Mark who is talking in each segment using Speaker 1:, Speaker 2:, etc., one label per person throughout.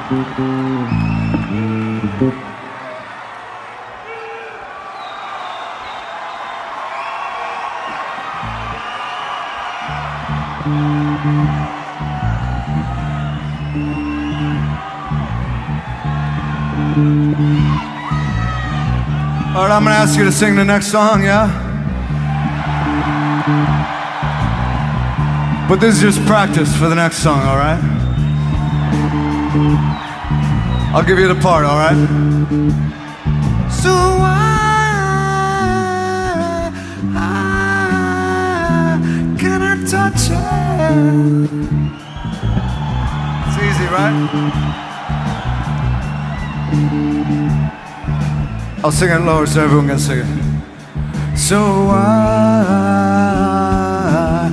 Speaker 1: All right, I'm gonna ask you to sing the next song, yeah? But this is just practice for the next song, all right? I'll give you the part, all right? So why can I touch it? It's easy, right? I'll sing it lower so everyone can sing it. So why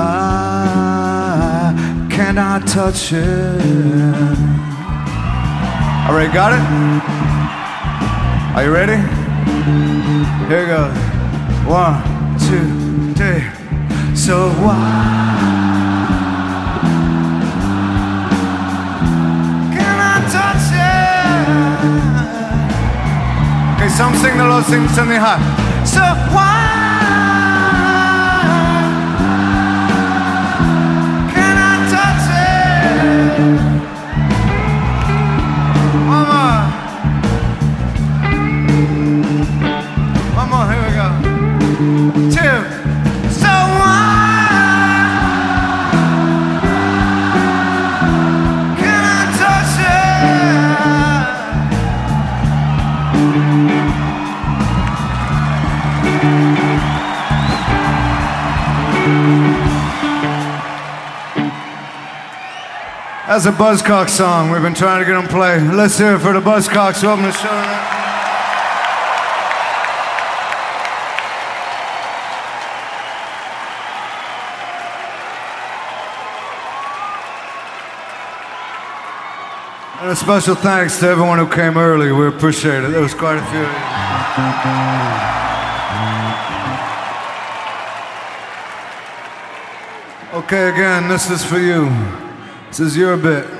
Speaker 1: can I touch it? All right, got it? Are you ready? Here we go. 1, 2, 3. So why can I touch it? Okay, some sing the low, some sing the high. So why can I touch it? One more, here we go. 2. So why can I touch it? That's a Buzzcocks song. We've been trying to get them play. Let's hear it for the Buzzcocks who open the show tonight. And a special thanks to everyone who came early. We appreciate it. There was quite a few of you. Okay, again, this is for you. This is your bit.